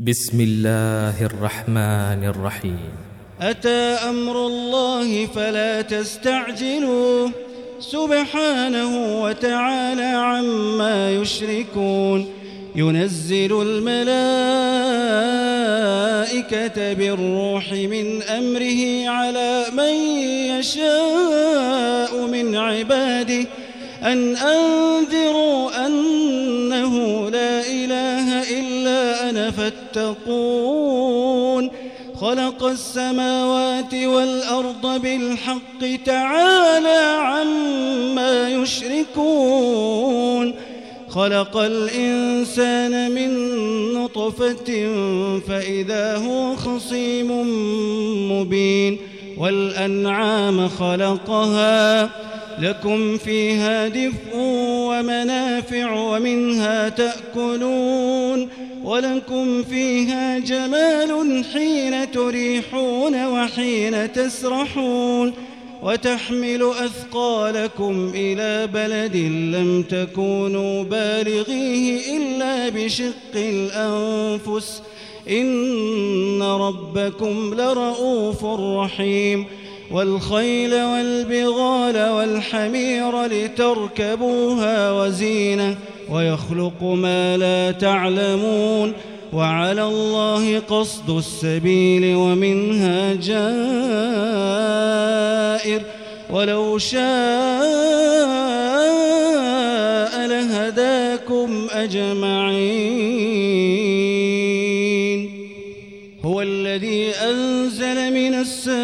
بسم الله الرحمن الرحيم. أتى أمر الله فلا تستعجلوه سبحانه وتعالى عما يشركون. ينزل الملائكة بالروح من أمره على من يشاء من عباده أن أنذروا أنه لا إله إلا أنا فاتقون. خلق السماوات والأرض بالحق تعالى عما يشركون. خلق الإنسان من نطفة فإذا هو خصيم مبين. والأنعام خلقها لكم فيها دفء ومنافع ومنها تأكلون ولكم فيها جمال حين تريحون وحين تسرحون. وتحمل أثقالكم إلى بلد لم تكونوا بالغيه إلا بشق الأنفس إن ربكم لرؤوف رحيم. والخيل والبغال والحمير لتركبوها وزينة ويخلق ما لا تعلمون. وعلى الله قصد السبيل ومنها جائر ولو شاء لهداكم أجمعين. هو الذي أنزل من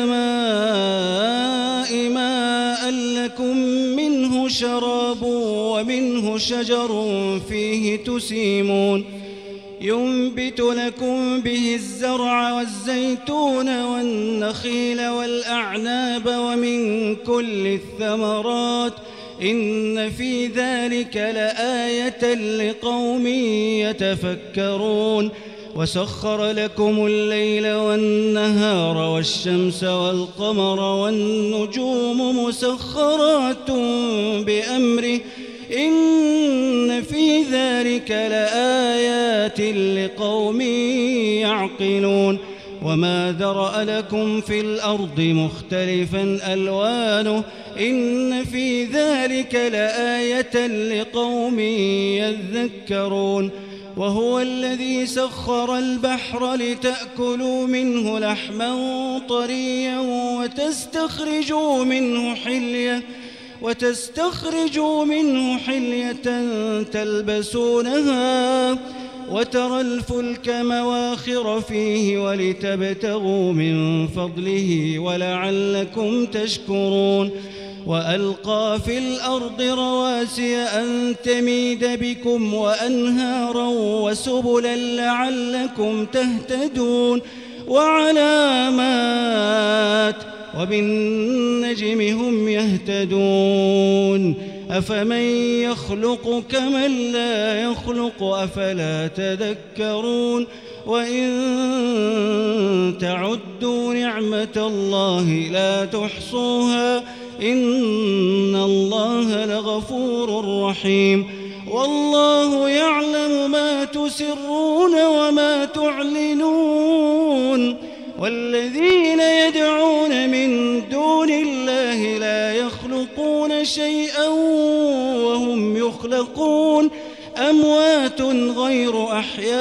السماء ماء لكم منه شراب ومنه شجر فيه تسيمون. ينبت لكم به الزرع والزيتون والنخيل والأعناب ومن كل الثمرات إن في ذلك لآية لقوم يتفكرون. وسخر لكم الليل والنهار والشمس والقمر والنجوم مسخرات بأمره إن في ذلك لآيات لقوم يعقلون. وما ذرأ لكم في الأرض مختلفا ألوانه إن في ذلك لآية لقوم يذكرون. وهو الذي سخر البحر لتأكلوا منه لحما طريا وتستخرجوا منه حلية تلبسونها وترى الفلك مواخر فيه ولتبتغوا من فضله ولعلكم تشكرون. وألقى في الأرض رواسي أن تميد بكم وأنهارا وسبلا لعلكم تهتدون. وعلامات وبالنجم هم يهتدون. أفمن يخلق كمن لا يخلق أفلا تذكرون. وإن تعدوا نعمة الله لا تحصوها إن الله لغفور رحيم. والله يعلم ما تسرون وما تعلنون. والذين يدعون من دون الله لا يخلقون شيئا وهم يخلقون أموات غير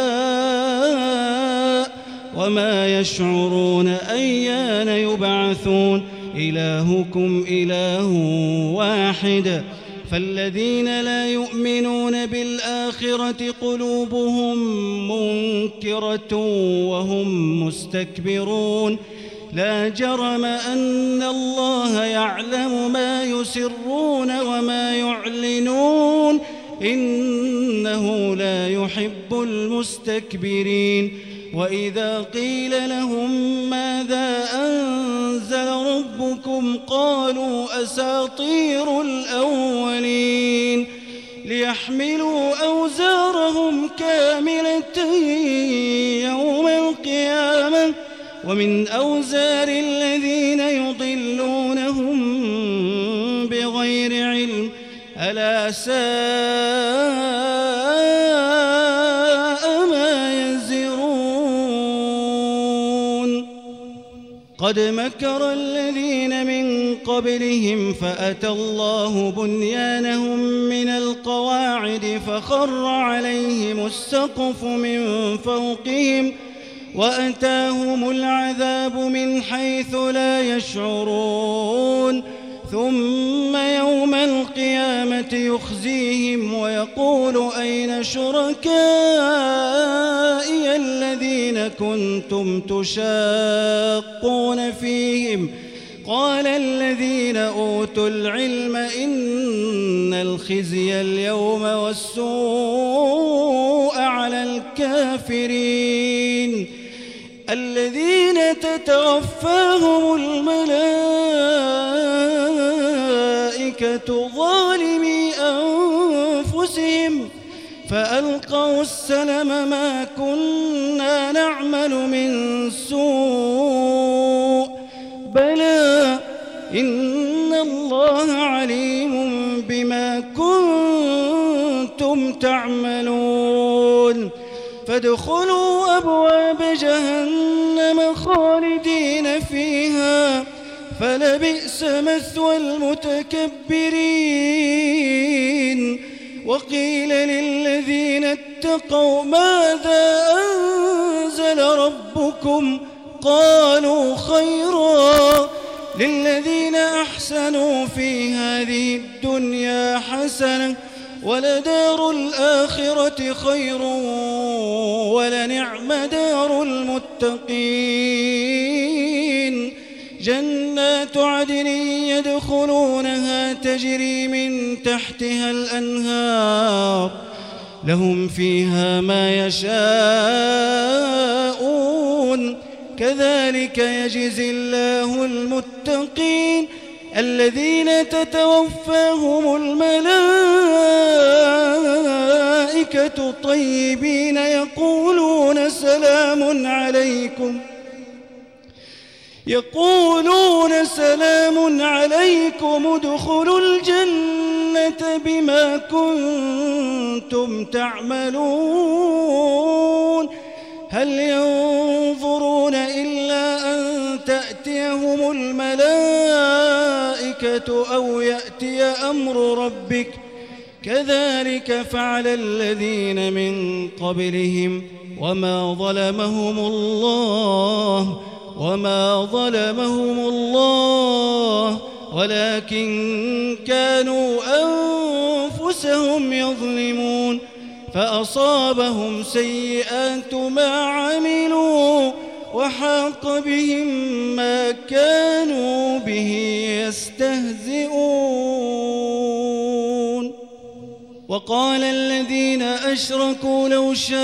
أحياء وما يشعرون أيان يبعثون. إلهكم إله واحد. فالذين لا يؤمنون بالآخرة قلوبهم منكرة وهم مستكبرون. لا جرم أن الله يعلم ما يسرون وما يعلنون إنه لا يحب المستكبرين. وإذا قيل لهم ماذا أنزل ربكم قالوا أساطير الأولين. ليحملوا أوزارهم كاملة يوم القيامة ومن أوزار الذين يضلونهم بغير علم ألا ساء ما يزرون. قد مكر الذين من قبلهم فأتى الله بنيانهم من القواعد فخر عليهم السقف من فوقهم وأتاهم العذاب من حيث لا يشعرون ثم يوم القيامة يخزيهم ويقول أين شركائي الذين كنتم تشاقون فيهم قال الذين أوتوا العلم إن الخزي اليوم والسوء على الكافرين الذين تتوفاهم الملائكة ظالمي أنفسهم فألقوا السلم ما كنا نعمل من سوء بلى إن الله عليم بما كنتم تعملون فادخلوا أبواب جهنم خالدين فيها فلبئس مثوى المتكبرين وقيل للذين اتقوا ماذا أنزل ربكم قالوا خيرا للذين أحسنوا في هذه الدنيا حسنة ولدار الآخرة خير ولنعم دار المتقين جنات عدن يدخلونها تجري من تحتها الأنهار لهم فيها ما يشاءون كذلك يجزي الله المتقين الذين تتوفاهم الملائكة طيبين يقولون سلام عليكم ادخلوا الجنة بما كنتم تعملون هل ينظرون إلا أن تأتيهم الملائكة أو يأتي أمر ربك كذلك فعل الذين من قبلهم وما ظلمهم الله ولكن كانوا أنفسهم يظلمون فأصابهم سيئات ما عملوا وحاق بهم ما كانوا به يستهزئون وقال الذين أشركوا لو شاء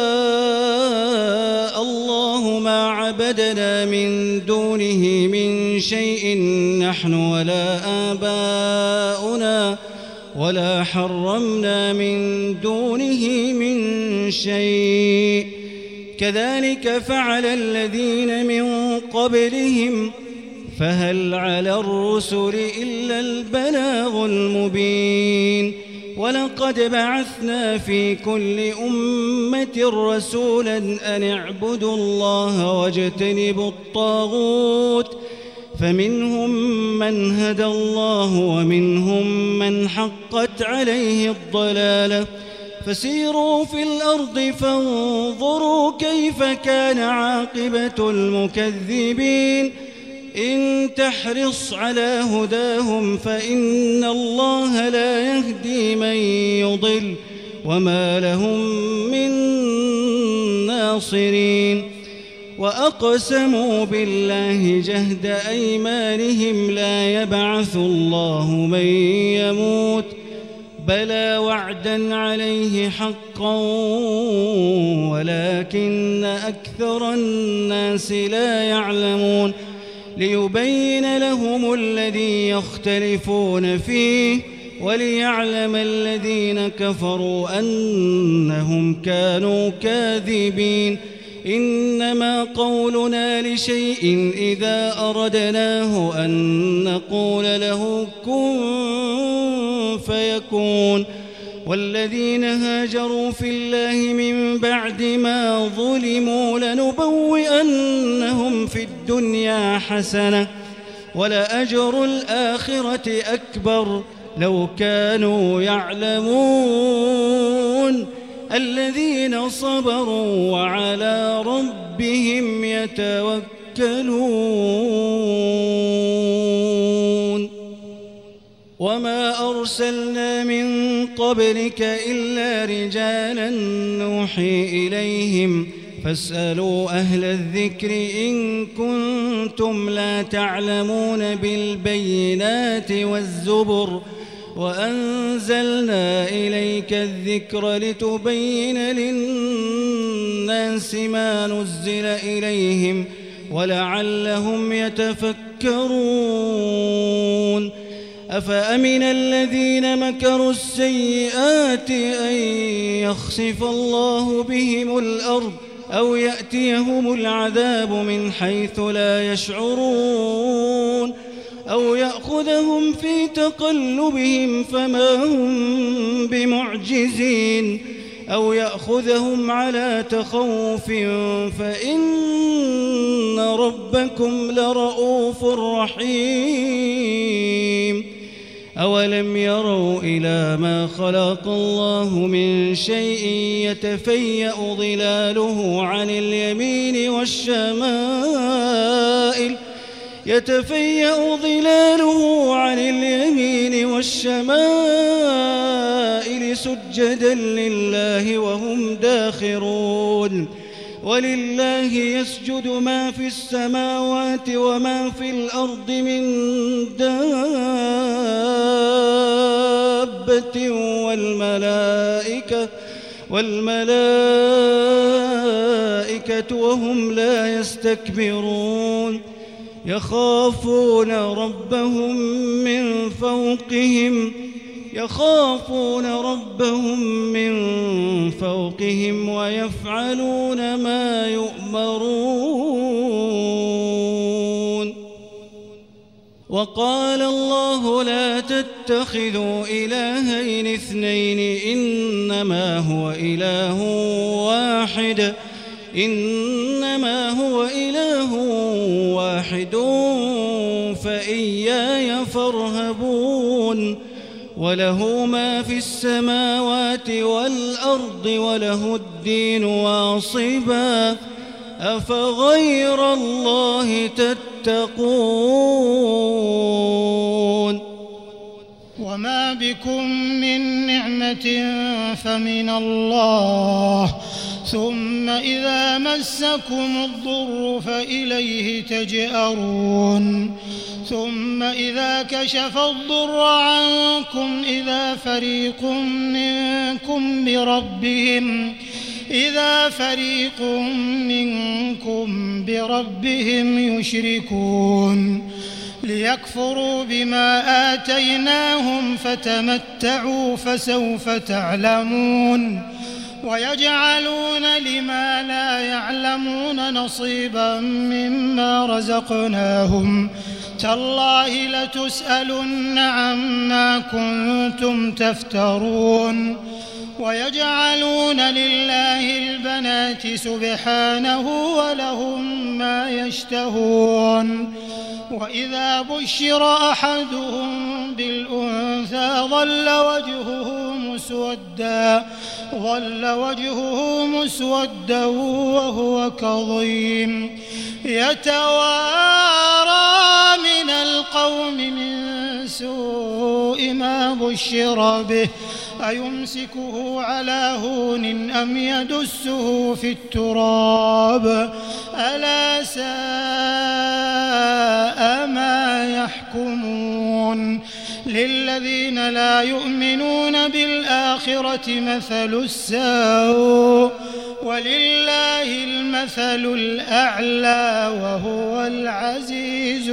الله ما عبدنا من دونه من شيء نحن ولا آباؤنا ولا حرمنا من دونه من شيء كذلك فعل الذين من قبلهم فهل على الرسل إلا البلاغ المبين ولقد بعثنا في كل أمة رسولا أن اعبدوا الله واجتنبوا الطاغوت فمنهم من هدى الله ومنهم من حقت عليه الضلالة فسيروا في الأرض فانظروا كيف كان عاقبة المكذبين إن تحرص على هداهم فإن الله لا يهدي من يضل وما لهم من ناصرين وأقسموا بالله جهد أيمانهم لا يبعث الله من يموت بلى وعدا عليه حقا ولكن أكثر الناس لا يعلمون ليبين لهم الذي يختلفون فيه وليعلم الذين كفروا أنهم كانوا كاذبين إنما قولنا لشيء إذا أردناه أن نقول له كن فيكون والذين هاجروا في الله من بعد ما ظلموا لنبوئنهم في الدنيا حسنة ولأجر الآخرة أكبر لو كانوا يعلمون الذين صبروا وعلى ربهم يتوكلون وما أرسلنا من قبلك إلا رجالا نوحي إليهم فاسألوا أهل الذكر إن كنتم لا تعلمون بالبينات والزبر وأنزلنا إليك الذكر لتبين للناس ما نزل إليهم ولعلهم يتفكرون أفأمن الذين مكروا السيئات أن يخسف الله بهم الأرض أو يأتيهم العذاب من حيث لا يشعرون أو يأخذهم في تقلبهم فما هم بمعجزين أو يأخذهم على تخوف فإن ربكم لرؤوف رحيم أولم يروا إلى ما خلق الله من شيء يتفيأ ظلاله عن اليمين والشمائل سجدا لله وهم داخرون ولله يسجد ما في السماوات وما في الأرض من دابة والملائكة وهم لا يستكبرون يخافون ربهم من فوقهم ويفعلون ما يؤمرون وقال الله لا تتخذوا إلهين اثنين إنما هو إله واحد فإياي فارهبون وله ما في السماوات والأرض وله الدين واصبا أفغير الله تتقون وما بكم من نعمة فمن الله ثم إذا مسكم الضر فإليه تجأرون ثم إذا كشف الضر عنكم إذا فريق منكم بربهم يشركون ليكفروا بما آتيناهم فتمتعوا فسوف تعلمون ويجعلون لما لا يعلمون نصيبا مما رزقناهم تالله لتسألن عما كنتم تفترون ويجعلون لله البنات سبحانه ولهم ما يشتهون وإذا بشر أحدهم بالأنثى ظل وجهه مسودا وهو كظيم يتوارى من القوم من سوء ما بشر به أيمسكه على هون أم يدسه في التراب ألا ساء ما يحكمون للذين لا يؤمنون بالآخرة مثل السوء ولله المثل الأعلى وهو العزيز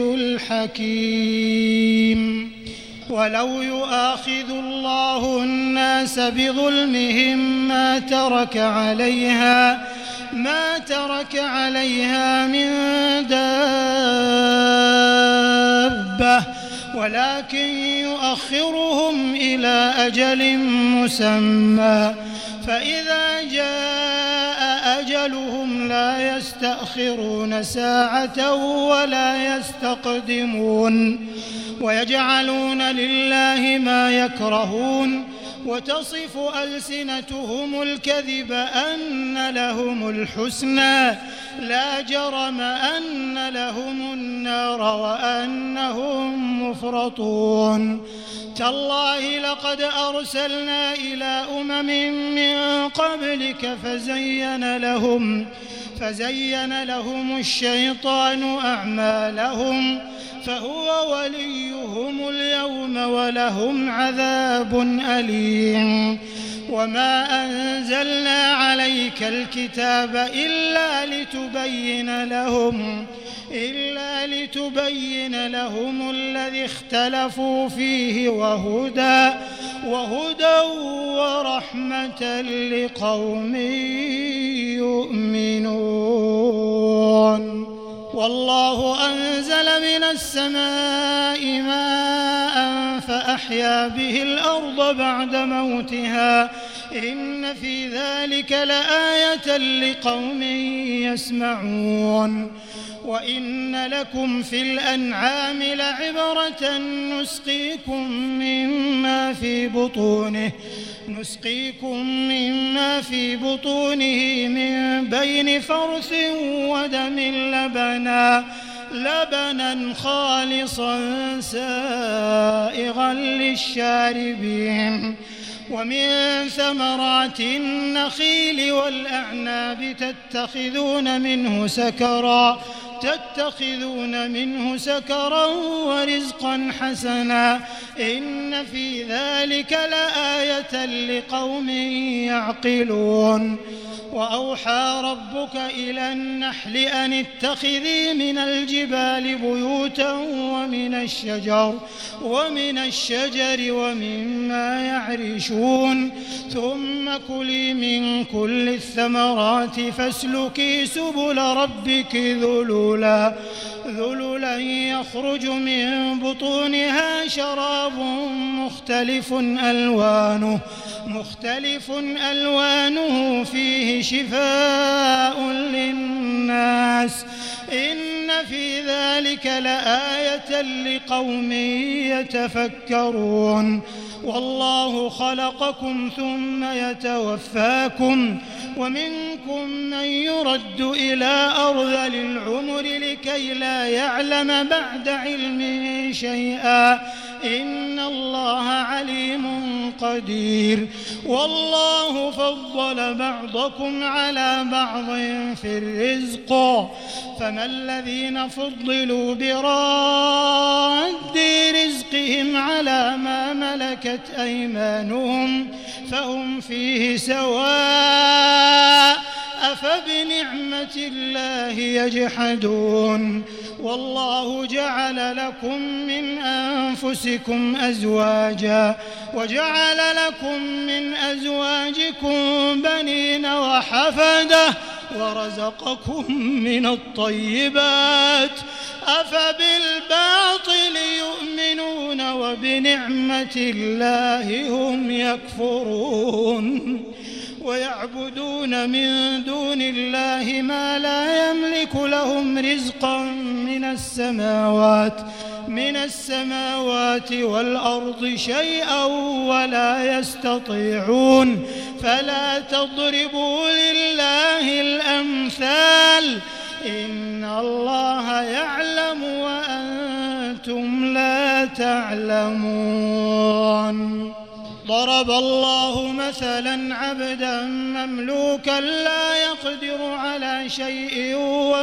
الحكيم ولو يؤاخذ الله الناس بظلمهم ما ترك عليها من دابة ولكن يؤخرهم إلى أجل مسمى فإذا جاء أجلهم لا يستأخرون ساعة ولا يستقدمون ويجعلون لله ما يكرهون وتصف ألسنتهم الكذب أن لهم الحسنى لا جرم أن لهم النار وأنهم مفرطون تالله لقد أرسلنا إلى من قبلك فزين لهم الشيطان أعمالهم فهو وليهم اليوم ولهم عذاب أليم وما أنزلنا عليك الكتاب إلا لتبين لهم الذي اختلفوا فيه وهدى ورحمة لقوم يؤمنون والله أنزل من السماء ماء فأحيا به الأرض بعد موتها إن في ذلك لآية لقوم يسمعون وإن لكم في الأنعام لعبرة نسقيكم مما في بطونه من بين فرث ودم لبنا خالصا سائغا للشاربين ومن ثمرات النخيل والأعناب تتخذون منه سكرا ورزقا حسنا إن في ذلك لآية لقوم يعقلون وأوحى ربك إلى النحل أن اتخذي من الجبال بيوتا ومن الشجر ومما يعرشون ثم كلي من كل الثمرات فاسلكي سبل ربك ذللا يخرج من بطونها شراب مختلف ألوانه فيه شفاء للناس إن في ذلك لآية لقوم يتفكرون والله خلقكم ثم يتوفاكم ومنكم من يرد إلى أرذل العمر لكي لا يعلم بعد علم شيئا إن الله عليم قدير والله فضل بعضكم على بعض في الرزق فما الذين فضلوا براد رزقهم على ما ملكت أيمانهم فهم فيه سواء أفبنعمة الله يجحدون والله جعل لكم من أنفسكم أزواجا وجعل لكم من أزواجكم بنين وحفدة ورزقكم من الطيبات أفبالباطل يؤمنون وبنعمة الله هم يكفرون ويعبدون من دون الله ما لا يملك لهم رزقا من السماوات والأرض شيئا ولا يستطيعون فلا تضربوا لله الأمثال إن الله يعلم وأنتم لا تعلمون ضرب الله مثلا عبدا مملوكا لا يقدر على شيء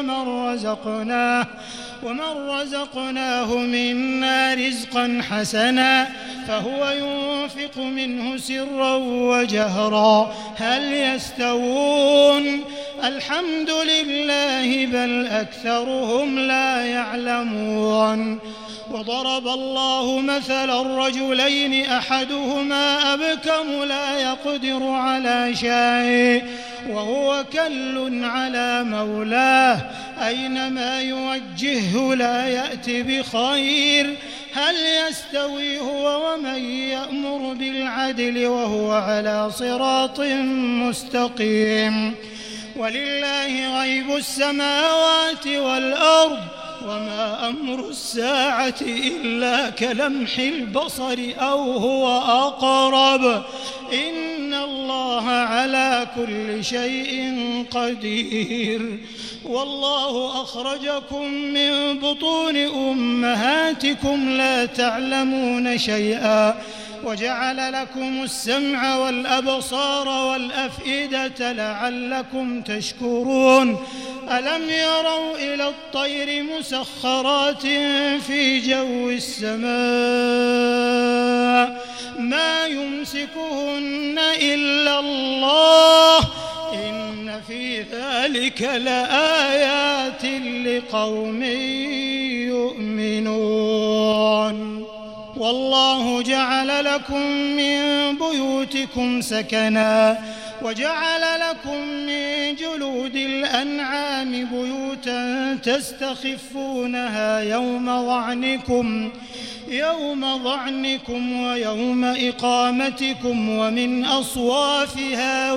ومن رزقناه منا رزقا حسنا فهو ينفق منه سرا وجهرا هل يستوون الحمد لله بل أكثرهم لا يعلمون وضرب الله مثلا الرجلين أحدهما أبكم لا يقدر على شيء وهو كل على مولاه أينما يوجهه لا يأتي بخير هل يستوي هو ومن يأمر بالعدل وهو على صراط مستقيم ولله غيب السماوات والأرض وما أمر الساعة إلا كلمح البصر أو هو أقرب إن الله على كل شيء قدير والله أخرجكم من بطون أمهاتكم لا تعلمون شيئا وجعل لكم السمع والأبصار والأفئدة لعلكم تشكرون ألم يروا إلى الطير مسخرات في جو السماء ما يمسكهن إلا الله إن في ذلك لآيات لقوم يؤمنون والله جعل لكم من بيوتكم سكنا وجعل لكم من جلود الأنعام بيوتا تستخفونها يوم ظعنكم ويوم إقامتكم ومن أصوافها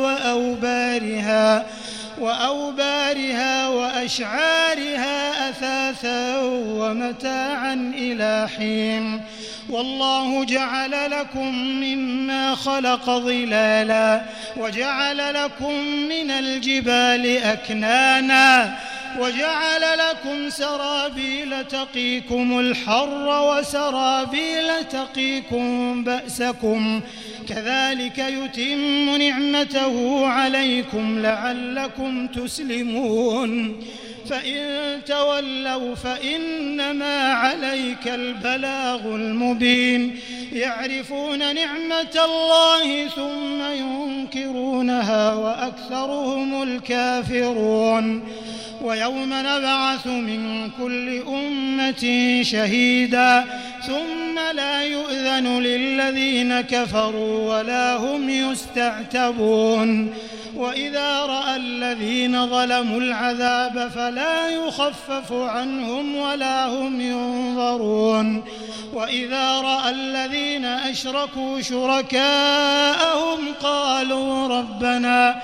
وأوبارها وأشعارها أثاثا ومتاعا إلى حين والله جعل لكم مما خلق ظلالا وجعل لكم من الجبال أكنانا وجعل لكم سرابيل تقيكم الحر وسرابيل تقيكم بأسكم كذلك يتم نعمته عليكم لعلكم تسلمون فإن تولوا فإنما عليك البلاغ المبين يعرفون نعمة الله ثم ينكرونها وأكثرهم الكافرون ويوم نبعث من كل أمة شهيدا ثم لا يؤذن للذين كفروا ولا هم يستعتبون وإذا رأى الذين ظلموا العذاب فلا يخفف عنهم ولا هم ينظرون وإذا رأى الذين أشركوا شركاءهم قالوا ربنا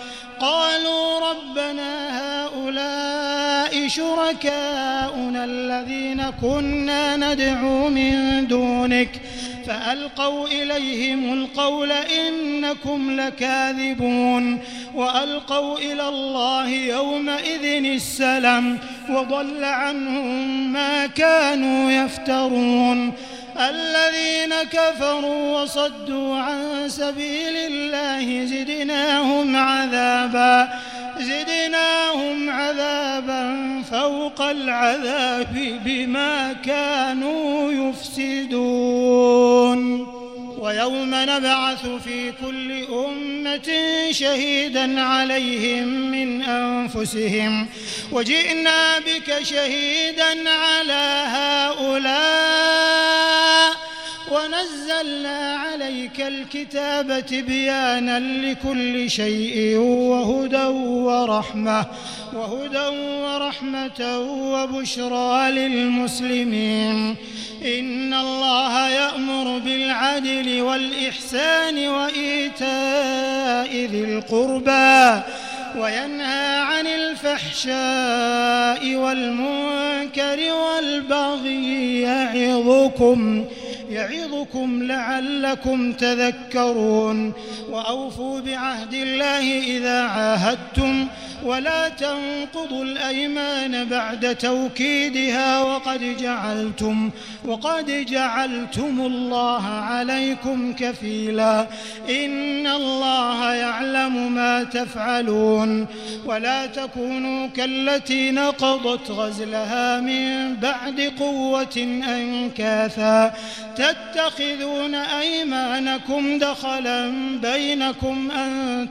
هؤلاء شركاؤنا الذين كنا ندعو من دونك فألقوا إليهم القول إنكم لكاذبون وألقوا إلى الله يومئذ السلم وضل عنهم ما كانوا يفترون الذين كفروا وصدوا عن سبيل الله زدناهم عذابا فوق العذاب بما كانوا يفسدون ويوم نبعث في كل أمة شهيدا عليهم من أنفسهم وجئنا بك شهيدا على هؤلاء ونزلنا عليك الكتاب تبيانا لكل شيء وهدى ورحمة وبشرى للمسلمين إن الله يأمر بالعدل والإحسان وإيتاء ذي القربى وينهى عن الفحشاء والمنكر والبغي يعظكم لعلكم تذكرون وأوفوا بعهد الله إذا عاهدتم ولا تنقضوا الأيمان بعد توكيدها وقد جعلتم الله عليكم كفيلا إن الله يعلم ما تفعلون ولا تكونوا كالتي نقضت غزلها من بعد قوة أنكاثا تتخذون أيمانكم دخلا بينكم أن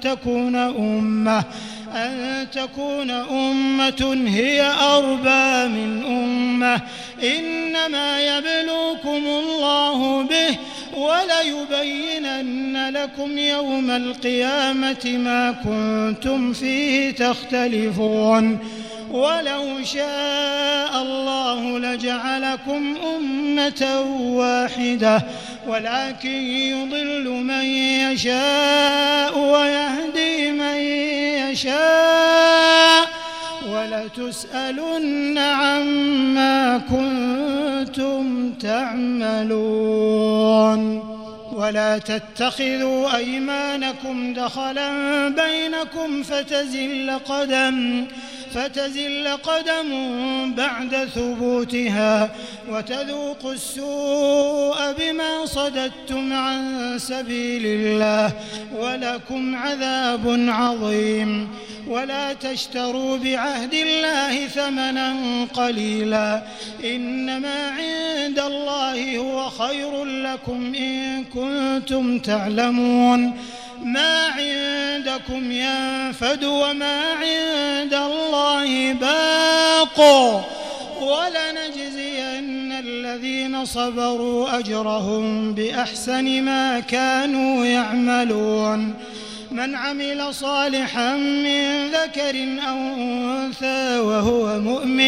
تكون أمة هي أربى من أمة إنما يبلوكم الله به وليبينن لكم يوم القيامة ما كنتم فيه تختلفون ولو شاء الله لجعلكم أمة واحدة ولكن يضل من يشاء ويهدي من يشاء ولتسألن عما كنتم تعملون. ولا تتخذوا أيمانكم دخلا بينكم فتزل قدم بعد ثبوتها وتذوقوا السوء بما صددتم عن سبيل الله ولكم عذاب عظيم. ولا تشتروا بعهد الله ثمنا قليلا إنما عند الله هو خير لكم إن كنتم تعلمون. ما عندكم ينفد وما عند الله باق ولنجزين الذين صبروا أجرهم بأحسن ما كانوا يعملون. من عمل صالحا من ذكر أو أنثى وهو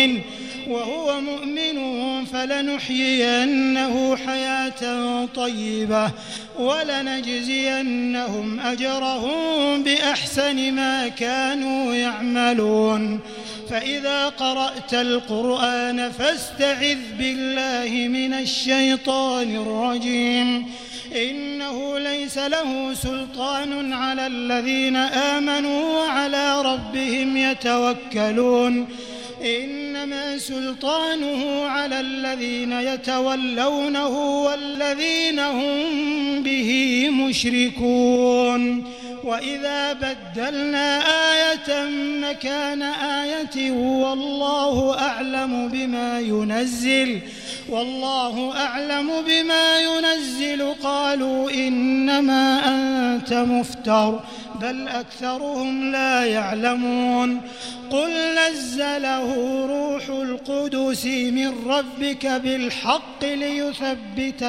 مؤمن فلنحيينه حياة طيبة ولنجزينهم أجرهم بأحسن ما كانوا يعملون. فإذا قرأت القرآن فاستعذ بالله من الشيطان الرجيم إنه ليس له سلطان على الذين آمنوا وعلى ربهم يتوكلون. إنما سلطانه على الذين يتولونه والذين هم به مشركون. وإذا بدلنا آية مكان آية والله أعلم بما ينزل قالوا إنما أنت مفتر بل أكثرهم لا يعلمون. قل نزله روح القدس من ربك بالحق ليثبت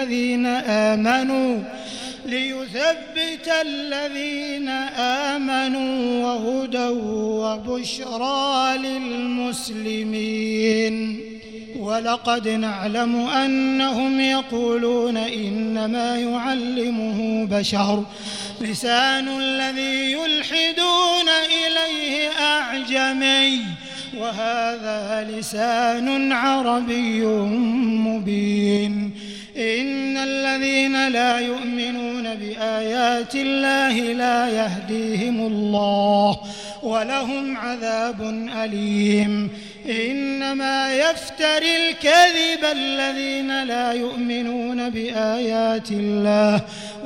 الذين آمنوا وهدى وبشرى للمسلمين. ولقد نعلم أنهم يقولون إنما يعلمه بشر لسان الذي يلحدون إليه أعجمي وهذا لسان عربي مبين. إن الذين لا يؤمنون بآيات الله لا يهديهم الله ولهم عذاب أليم. إنما يفتري الكذب الذين لا يؤمنون بآيات الله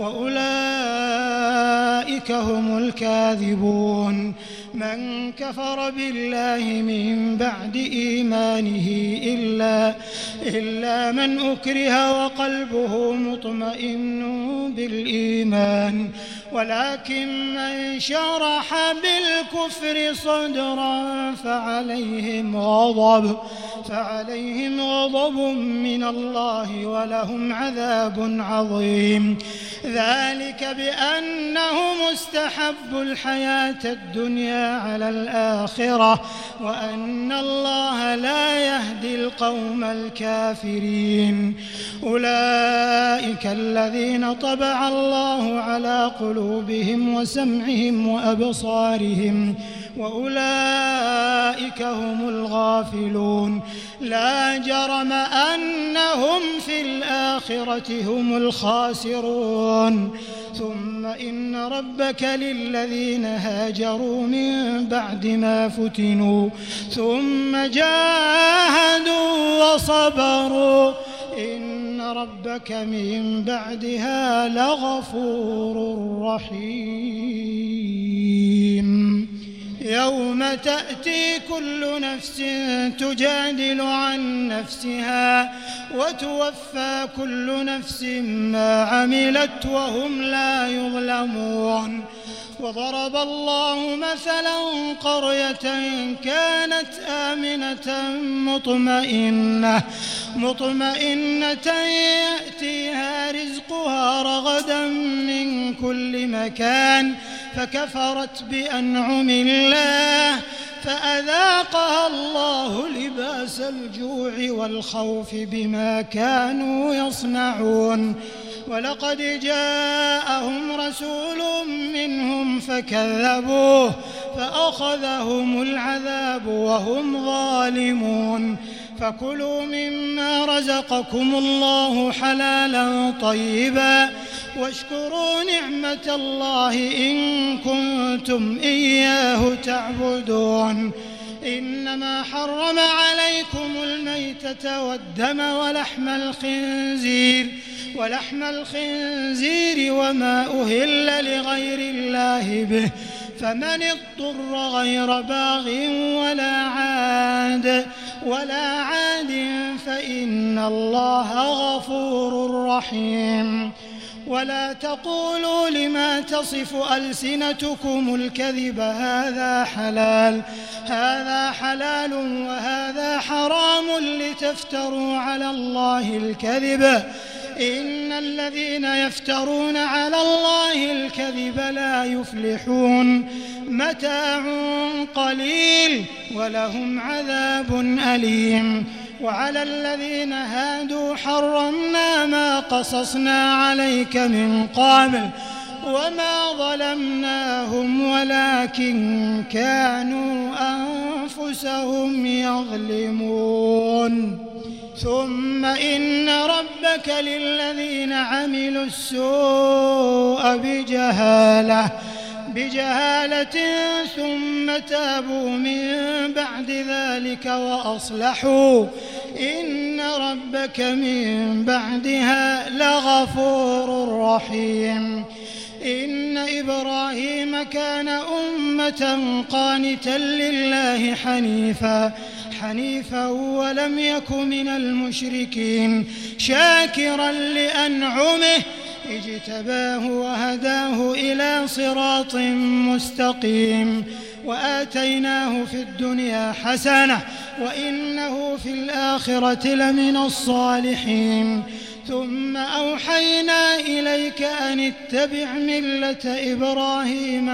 وأولئك هم الكاذبون. من كفر بالله من بعد إيمانه إلا من أكره وقلبه مطمئن بالإيمان ولكن من شرح بالكفر صدرا فعليهم غضب من الله ولهم عذاب عظيم. ذلك بأنهم استحبوا الحياة الدنيا على الآخرة وأن الله لا يهدي القوم الكافرين. أولئك الذين طبع الله على قلوبهم وسمعهم وأبصارهم وأولئك هم الغافلون. لا جرم أنهم في الآخرة هم الخاسرون. ثم إن ربك للذين هاجروا من بعد ما فتنوا ثم جاهدوا وصبروا إن ربك من بعدها لغفور رحيم. يوم تأتي كل نفس تجادل عن نفسها وتوفى كل نفس ما عملت وهم لا يظلمون. وضرب الله مثلا قرية كانت آمنة مطمئنة يأتيها رزقها رغدا من كل مكان فكفرت بأنعم الله فأذاقها الله لباس الجوع والخوف بما كانوا يصنعون. ولقد جاءهم رسول منهم فكذبوه فأخذهم العذاب وهم ظالمون. فكلوا مما رزقكم الله حلالا طيبا واشكروا نعمة الله إن كنتم إياه تعبدون. إنما حرم عليكم الميتة والدم ولحم الخنزير وما أهل لغير الله به، فمن اضطر غير باغ ولا عاد فإن الله غفور رحيم. ولا تقولوا لما تصف ألسنتكم الكذب هذا حلال وهذا حرام لتفتروا على الله الكذب، إن الذين يفترون على الله الكذب لا يفلحون. متاع قليل ولهم عذاب أليم. وعلى الذين هادوا حرمنا ما قصصنا عليك من قبل وما ظلمناهم ولكن كانوا أنفسهم يظلمون. ثم إن ربك للذين عملوا السوء بجهالة ثم تابوا من بعد ذلك وأصلحوا إن ربك من بعدها لغفور رحيم. إن إبراهيم كان أمة قانتا لله حنيفا ولم يك من المشركين، شاكرا لأنعمه اجتباه وهداه إلى صراط مستقيم. وآتيناه في الدنيا حسنة وإنه في الآخرة لمن الصالحين. ثم أوحينا إليك أن اتبع ملة إبراهيم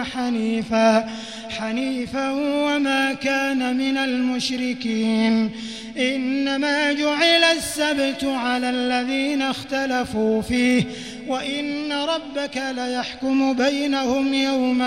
حنيفا وما كان من المشركين. إنما جعل السبت على الذين اختلفوا فيه وإن ربك ليحكم بينهم يوم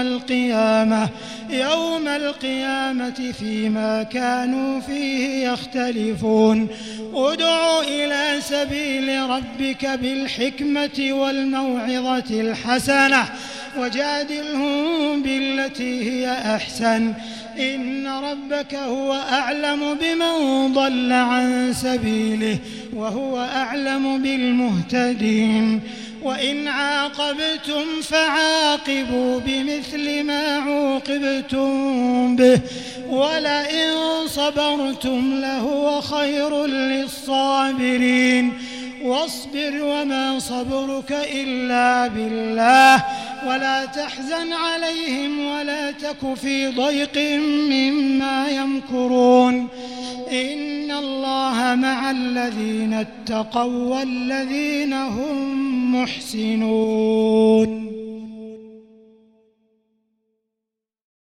القيامة فيما كانوا فيه يختلفون. ادع إلى سبيل ربك بالحكمة والموعظة الحسنة وجادلهم بالتي هي أحسن، إن ربك هو أعلم بمن ضل عن سبيله وهو أعلم بالمهتدين. وإن عاقبتم فعاقبوا بمثل ما عوقبتم به ولئن صبرتم لهو خير للصابرين. واصبر وما صبرك إلا بالله ولا تحزن عليهم ولا تك في ضيق مما يمكرون. إن الله مع الذين اتقوا والذين هم محسنون.